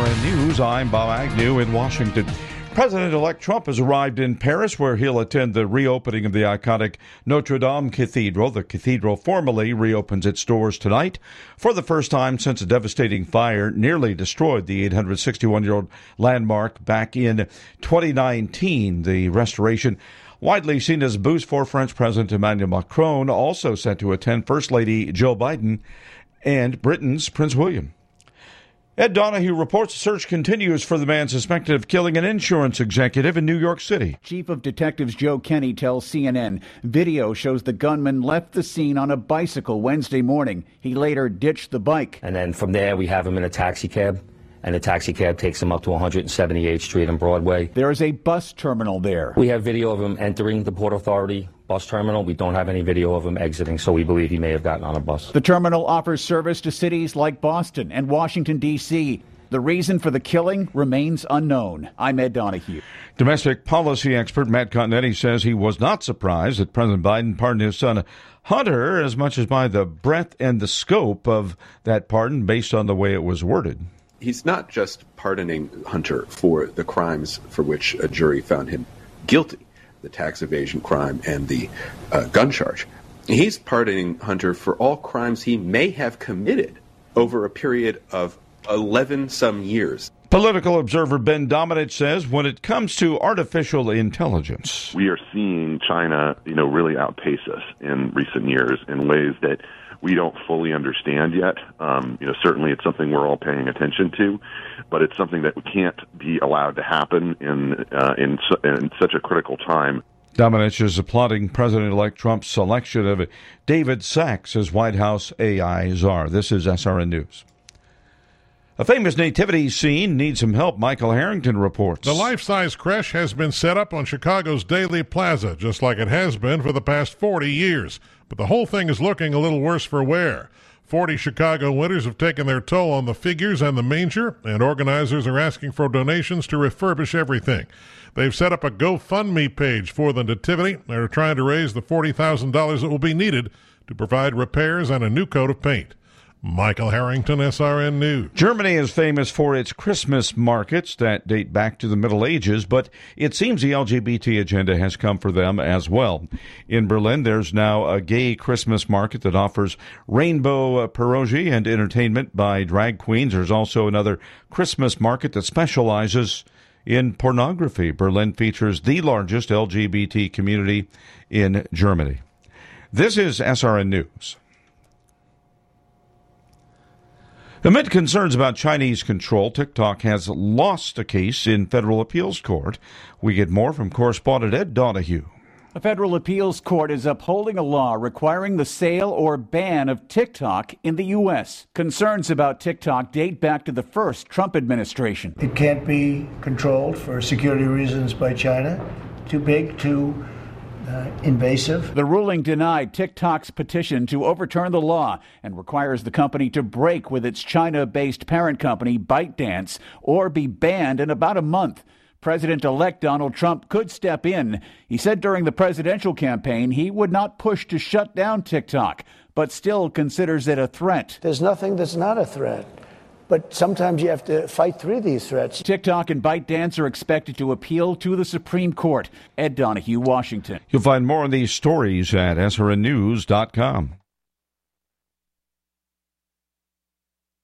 SRN News, I'm Bob Agnew in Washington. President-elect Trump has arrived in Paris, where he'll attend the reopening of the iconic Notre Dame Cathedral. The cathedral formally reopens its doors tonight for the first time since a devastating fire nearly destroyed the 861-year-old landmark back in 2019. The restoration, widely seen as a boost for French President Emmanuel Macron, also set to attend First Lady Joe Biden and Britain's Prince William. Ed Donahue reports the search continues for the man suspected of killing an insurance executive in New York City. Chief of Detectives Joe Kenny tells CNN video shows the gunman left the scene on a bicycle Wednesday morning. He later ditched the bike. And then from there, we have him in a taxi cab, and the taxi cab takes him up to 178th Street and Broadway. There is a bus terminal there. We have video of him entering the Port Authority bus terminal. We don't have any video of him exiting, so we believe he may have gotten on a bus. The terminal offers service to cities like Boston and Washington, D.C. The reason for the killing remains unknown. I'm Ed Donahue. Domestic policy expert Matt Continetti says he was not surprised that President Biden pardoned his son Hunter as much as by the breadth and the scope of that pardon based on the way it was worded. He's not just pardoning Hunter for the crimes for which a jury found him guilty, the tax evasion crime and the gun charge. He's pardoning Hunter for all crimes he may have committed over a period of 11 some years. Political observer Ben Domenech says when it comes to artificial intelligence, we are seeing China, really outpace us in recent years in ways that we don't fully understand yet. Certainly it's something we're all paying attention to, but it's something that can't be allowed to happen in such a critical time. Domenech is applauding President-elect Trump's selection of David Sachs as White House AI czar. This is SRN News. A famous nativity scene needs some help, Michael Harrington reports. The life-size creche has been set up on Chicago's Daley Plaza, just like it has been for the past 40 years. But the whole thing is looking a little worse for wear. 40 Chicago winters have taken their toll on the figures and the manger, and organizers are asking for donations to refurbish everything. They've set up a GoFundMe page for the nativity. They're trying to raise the $40,000 that will be needed to provide repairs and a new coat of paint. Michael Harrington, SRN News. Germany is famous for its Christmas markets that date back to the Middle Ages, but it seems the LGBT agenda has come for them as well. In Berlin, there's now a gay Christmas market that offers rainbow pierogi and entertainment by drag queens. There's also another Christmas market that specializes in pornography. Berlin features the largest LGBT community in Germany. This is SRN News. Amid concerns about Chinese control, TikTok has lost a case in federal appeals court. We get more from correspondent Ed Donahue. A federal appeals court is upholding a law requiring the sale or ban of TikTok in the U.S. Concerns about TikTok date back to the first Trump administration. It can't be controlled for security reasons by China. Too big, too invasive. The ruling denied TikTok's petition to overturn the law and requires the company to break with its China-based parent company, ByteDance, or be banned in about a month. President-elect Donald Trump could step in. He said during the presidential campaign he would not push to shut down TikTok, but still considers it a threat. There's nothing that's not a threat. But sometimes you have to fight through these threats. TikTok and ByteDance are expected to appeal to the Supreme Court. Ed Donahue, Washington. You'll find more on these stories at srnnews.com.